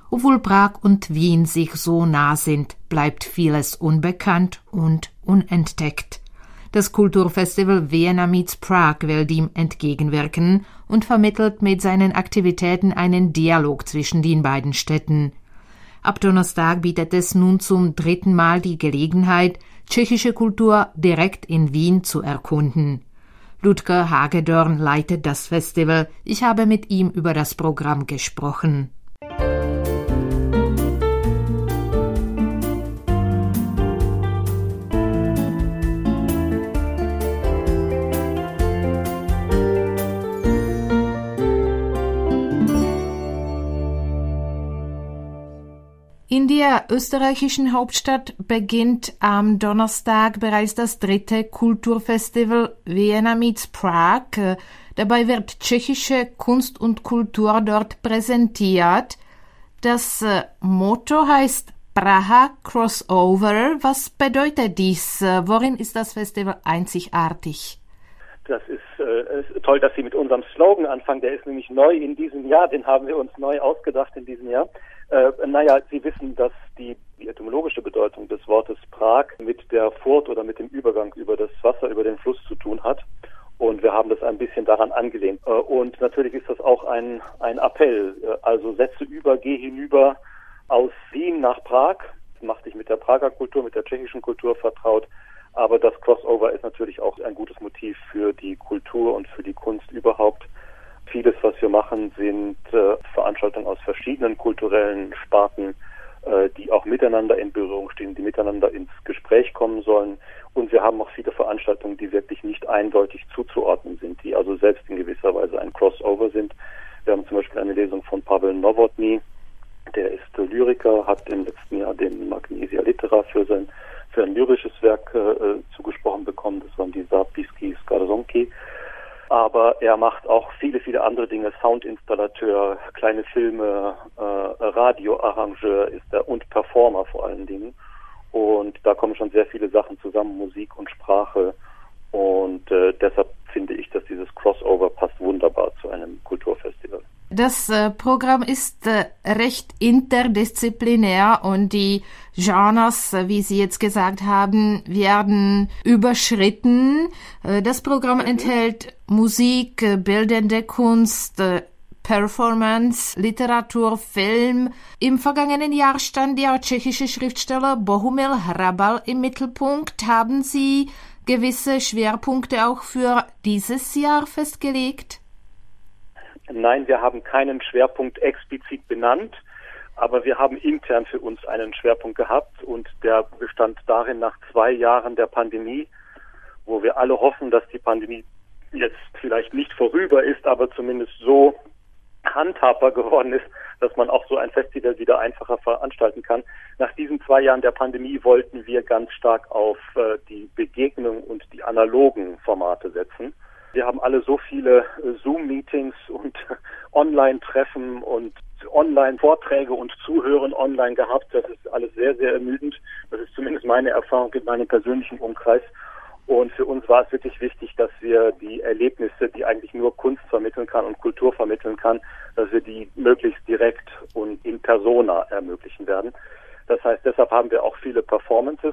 Obwohl Prag und Wien sich so nah sind, bleibt vieles unbekannt und unentdeckt. Das Kulturfestival Vienna Meets Prague will dem entgegenwirken und vermittelt mit seinen Aktivitäten einen Dialog zwischen den beiden Städten. Ab Donnerstag bietet es nun zum 3. Mal die Gelegenheit, tschechische Kultur direkt in Wien zu erkunden. Ludger Hagedorn leitet das Festival. Ich habe mit ihm über das Programm gesprochen. In der österreichischen Hauptstadt beginnt am Donnerstag bereits das 3. Kulturfestival Vienna Meets Prague. Dabei wird tschechische Kunst und Kultur dort präsentiert. Das Motto heißt Praha Crossover. Was bedeutet dies? Worin ist das Festival einzigartig? Das ist toll, dass Sie mit unserem Slogan anfangen. Der ist nämlich neu in diesem Jahr. Den haben wir uns neu ausgedacht in diesem Jahr. Sie wissen, dass die etymologische Bedeutung des Wortes Prag mit der Furt oder mit dem Übergang über das Wasser, über den Fluss zu tun hat. Und wir haben das ein bisschen daran angelehnt. Und natürlich ist das auch ein Appell. Also setze über, geh hinüber aus Wien nach Prag. Mach dich mit der Prager Kultur, mit der tschechischen Kultur vertraut. Aber das Crossover ist natürlich auch ein gutes Motiv für die Kultur und für die Kunst überhaupt. Vieles, was wir machen, sind Veranstaltungen aus verschiedenen kulturellen Sparten, die auch miteinander in Berührung stehen, die miteinander ins Gespräch kommen sollen. Und wir haben auch viele Veranstaltungen, die wirklich nicht eindeutig zuzuordnen sind, die also selbst in gewisser Weise ein Crossover sind. Wir haben zum Beispiel eine Lesung von Pavel Novotny, der ist Lyriker, hat im letzten Jahr den Magnesia Litera für ein lyrisches Werk zugesprochen bekommen. Das waren die Zápisky Skarzonky. Aber er macht auch viele, viele andere Dinge. Soundinstallateur, kleine Filme, Radioarrangeur ist er und Performer vor allen Dingen. Und da kommen schon sehr viele Sachen zusammen, Musik und Sprache. Und deshalb finde ich, dass dieses Crossover passt wunderbar zu einem Kulturfestival. Das Programm ist recht interdisziplinär und die Genres, wie Sie jetzt gesagt haben, werden überschritten. Das Programm enthält Musik, bildende Kunst, Performance, Literatur, Film. Im vergangenen Jahr stand der tschechische Schriftsteller Bohumil Hrabal im Mittelpunkt. Haben Sie gewisse Schwerpunkte auch für dieses Jahr festgelegt? Nein, wir haben keinen Schwerpunkt explizit benannt, aber wir haben intern für uns einen Schwerpunkt gehabt und der bestand darin, nach 2 Jahren der Pandemie, wo wir alle hoffen, dass die Pandemie jetzt vielleicht nicht vorüber ist, aber zumindest so handhabbar geworden ist, dass man auch so ein Festival wieder einfacher veranstalten kann. Nach diesen 2 Jahren der Pandemie wollten wir ganz stark auf die Begegnung und die analogen Formate setzen. Wir haben alle so viele Zoom-Meetings und Online-Treffen und Online-Vorträge und Zuhören online gehabt. Das ist alles sehr, sehr ermüdend. Das ist zumindest meine Erfahrung in meinem persönlichen Umkreis. Und für uns war es wirklich wichtig, dass wir die Erlebnisse, die eigentlich nur Kunst vermitteln kann und Kultur vermitteln kann, dass wir die möglichst direkt und in persona ermöglichen werden. Das heißt, deshalb haben wir auch viele Performances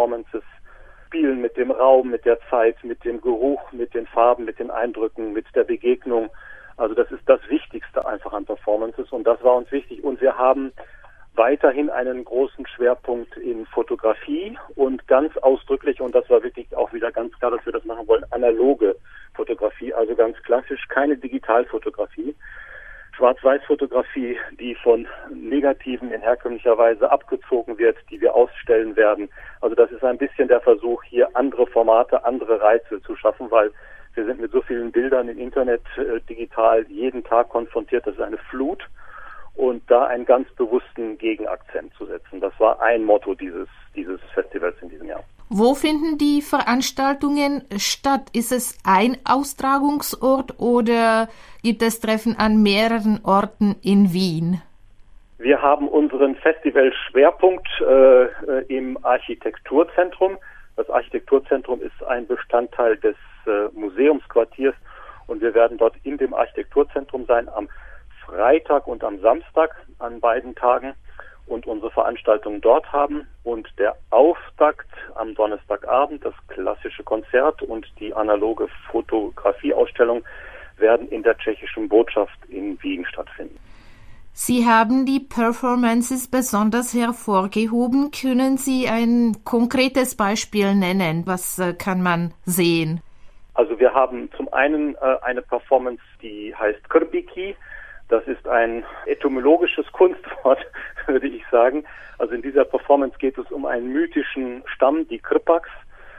spielen mit dem Raum, mit der Zeit, mit dem Geruch, mit den Farben, mit den Eindrücken, mit der Begegnung. Also das ist das Wichtigste einfach an Performances und das war uns wichtig. Und wir haben weiterhin einen großen Schwerpunkt in Fotografie und ganz ausdrücklich, und das war wirklich auch wieder ganz klar, dass wir das machen wollen, analoge Fotografie, also ganz klassisch, keine Digitalfotografie. Schwarz-Weiß-Fotografie, die von Negativen in herkömmlicher Weise abgezogen wird, die wir ausstellen werden. Also das ist ein bisschen der Versuch, hier andere Formate, andere Reize zu schaffen, weil wir sind mit so vielen Bildern im Internet digital jeden Tag konfrontiert. Das ist eine Flut. Und da einen ganz bewussten Gegenakzent zu setzen. Das war ein Motto dieses Festivals in diesem Jahr. Wo finden die Veranstaltungen statt? Ist es ein Austragungsort oder gibt es Treffen an mehreren Orten in Wien? Wir haben unseren Festivalschwerpunkt im Architekturzentrum. Das Architekturzentrum ist ein Bestandteil des Museumsquartiers und wir werden dort in dem Architekturzentrum sein am Freitag und am Samstag an beiden Tagen und unsere Veranstaltungen dort haben. Und der Auftakt am Donnerstagabend, das klassische Konzert und die analoge Fotografieausstellung werden in der tschechischen Botschaft in Wien stattfinden. Sie haben die Performances besonders hervorgehoben. Können Sie ein konkretes Beispiel nennen? Was kann man sehen? Also wir haben zum einen eine Performance, die heißt Krbiki. Das ist ein etymologisches Kunstwort, würde ich sagen. Also in dieser Performance geht es um einen mythischen Stamm, die Krpaks,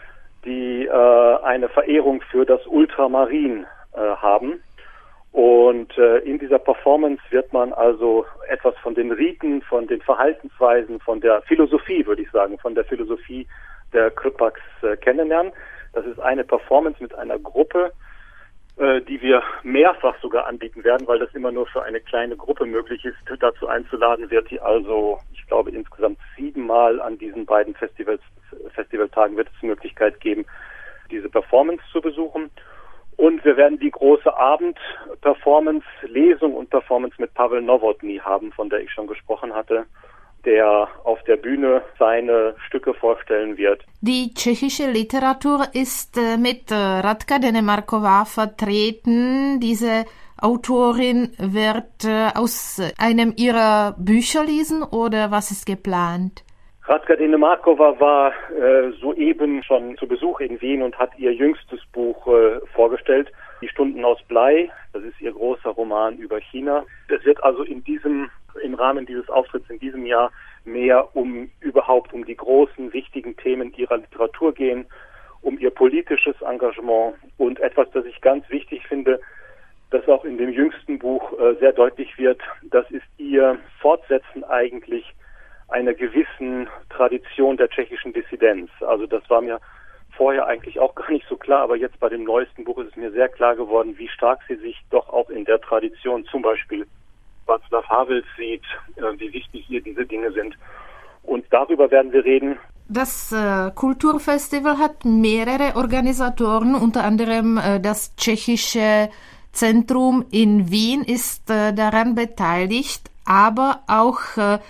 die eine Verehrung für das Ultramarin haben. Und in dieser Performance wird man also etwas von den Riten, von den Verhaltensweisen, von der Philosophie, würde ich sagen, von der Philosophie der Krpaks kennenlernen. Das ist eine Performance mit einer Gruppe, die wir mehrfach sogar anbieten werden, weil das immer nur für eine kleine Gruppe möglich ist. Dazu einzuladen wird die also, ich glaube, insgesamt 7-mal an diesen beiden Festivaltagen wird es die Möglichkeit geben, diese Performance zu besuchen. Und wir werden die große Abend-Performance, Lesung und Performance mit Pavel Novotny haben, von der ich schon gesprochen hatte, der auf der Bühne seine Stücke vorstellen wird. Die tschechische Literatur ist mit Radka Denemarková vertreten. Diese Autorin wird aus einem ihrer Bücher lesen oder was ist geplant? Radka Denemarková war soeben schon zu Besuch in Wien und hat ihr jüngstes Buch vorgestellt, Die Stunden aus Blei. Das ist ihr großer Roman über China. Es wird also im Rahmen dieses Auftritts in diesem Jahr mehr um die großen, wichtigen Themen ihrer Literatur gehen, um ihr politisches Engagement und etwas, das ich ganz wichtig finde, das auch in dem jüngsten Buch sehr deutlich wird, das ist ihr Fortsetzen eigentlich einer gewissen Tradition der tschechischen Dissidenz. Also das war mir vorher eigentlich auch gar nicht so klar, aber jetzt bei dem neuesten Buch ist es mir sehr klar geworden, wie stark sie sich doch auch in der Tradition, zum Beispiel Václav Havels sieht, wie wichtig hier diese Dinge sind. Und darüber werden wir reden. Das Kulturfestival hat mehrere Organisatoren, unter anderem das Tschechische Zentrum in Wien ist daran beteiligt, aber auch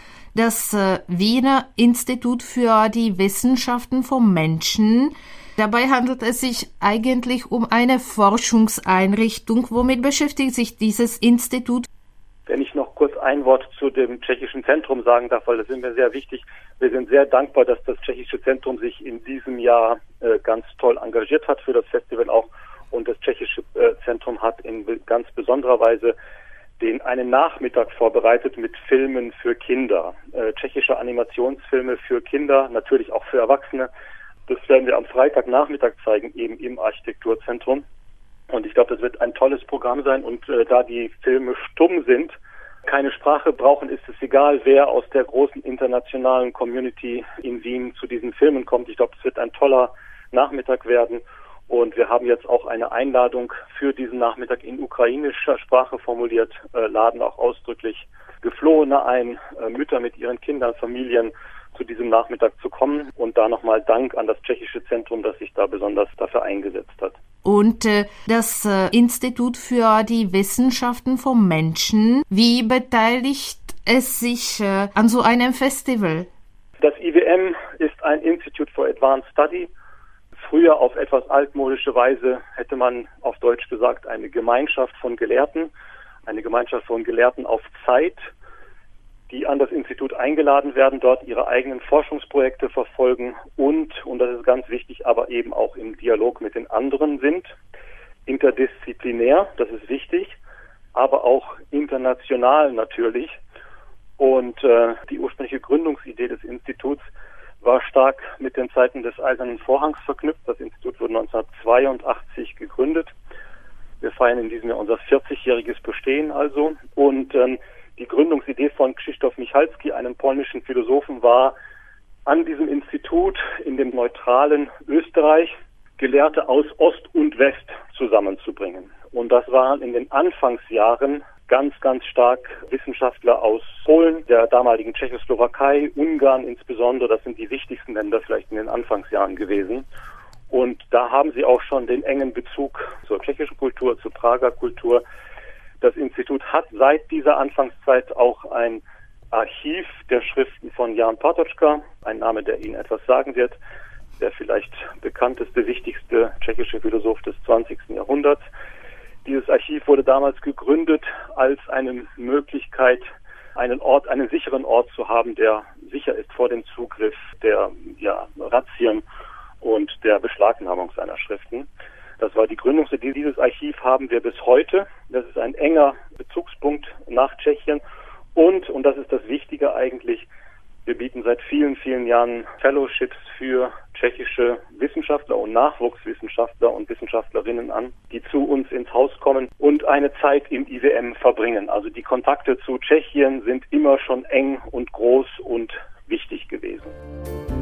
das Wiener Institut für die Wissenschaften vom Menschen. Dabei handelt es sich eigentlich um eine Forschungseinrichtung. Womit beschäftigt sich dieses Institut? Wenn ich noch kurz ein Wort zu dem Tschechischen Zentrum sagen darf, weil das ist mir sehr wichtig. Wir sind sehr dankbar, dass das Tschechische Zentrum sich in diesem Jahr ganz toll engagiert hat für das Festival auch. Und das Tschechische Zentrum hat in ganz besonderer Weise einen Nachmittag vorbereitet mit Filmen für Kinder. Tschechische Animationsfilme für Kinder, natürlich auch für Erwachsene. Das werden wir am Freitagnachmittag zeigen, eben im Architekturzentrum. Und ich glaube, das wird ein tolles Programm sein. Und da die Filme stumm sind, keine Sprache brauchen, ist es egal, wer aus der großen internationalen Community in Wien zu diesen Filmen kommt. Ich glaube, es wird ein toller Nachmittag werden. Und wir haben jetzt auch eine Einladung für diesen Nachmittag in ukrainischer Sprache formuliert, laden auch ausdrücklich Geflohene ein, Mütter mit ihren Kindern, Familien zu diesem Nachmittag zu kommen. Und da nochmal Dank an das Tschechische Zentrum, das sich da besonders dafür eingesetzt hat. Und das Institut für die Wissenschaften vom Menschen, wie beteiligt es sich an so einem Festival? Das IWM ist ein Institute for Advanced Study. Früher auf etwas altmodische Weise hätte man auf Deutsch gesagt eine Gemeinschaft von Gelehrten auf Zeit, die an das Institut eingeladen werden, dort ihre eigenen Forschungsprojekte verfolgen und das ist ganz wichtig, aber eben auch im Dialog mit den anderen sind, interdisziplinär, das ist wichtig, aber auch international natürlich. Und die ursprüngliche Gründungsidee des Instituts war stark mit den Zeiten des Eisernen Vorhangs verknüpft. Das Institut wurde 1982 gegründet. Wir feiern in diesem Jahr unser 40-jähriges Bestehen also. Und die Gründungsidee von Krzysztof Michalski, einem polnischen Philosophen, war, an diesem Institut in dem neutralen Österreich Gelehrte aus Ost und West zusammenzubringen. Und das waren in den Anfangsjahren ganz, ganz stark Wissenschaftler aus Polen, der damaligen Tschechoslowakei, Ungarn insbesondere. Das sind die wichtigsten Länder vielleicht in den Anfangsjahren gewesen. Und da haben sie auch schon den engen Bezug zur tschechischen Kultur, zur Prager Kultur. Das Institut hat seit dieser Anfangszeit auch ein Archiv der Schriften von Jan Patočka, ein Name, der Ihnen etwas sagen wird, der vielleicht bekannteste, wichtigste tschechische Philosoph des 20. Jahrhunderts. Dieses Archiv wurde damals gegründet als eine Möglichkeit, einen sicheren Ort zu haben, der sicher ist vor dem Zugriff der Razzien und der Beschlagnahmung seiner Schriften. Das war die Gründungsidee. Dieses Archiv haben wir bis heute. Das ist ein enger Bezugspunkt nach Tschechien. Und das ist das Wichtige eigentlich, wir bieten seit vielen, vielen Jahren Fellowships für tschechische Wissenschaftler und Nachwuchswissenschaftler und Wissenschaftlerinnen an, die zu uns ins Haus kommen und eine Zeit im IWM verbringen. Also die Kontakte zu Tschechien sind immer schon eng und groß und wichtig gewesen.